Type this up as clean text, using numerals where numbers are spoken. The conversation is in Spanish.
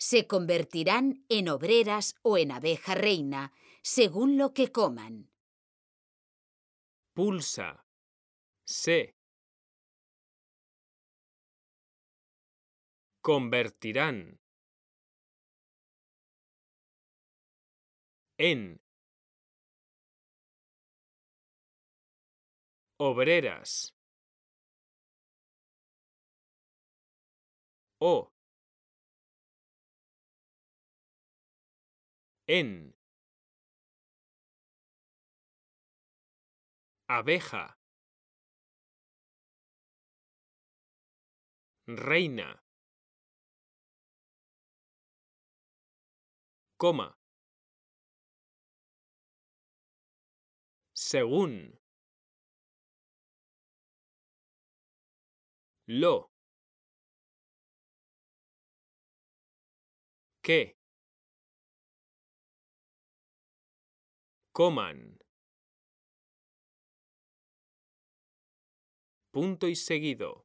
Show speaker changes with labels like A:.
A: Se convertirán en obreras o en abeja reina, según lo que coman.
B: Pulsa. Se. Convertirán. En. Obreras. O. En. Abeja. Reina. Coma. Según. Lo. Que. Coman. Punto y seguido.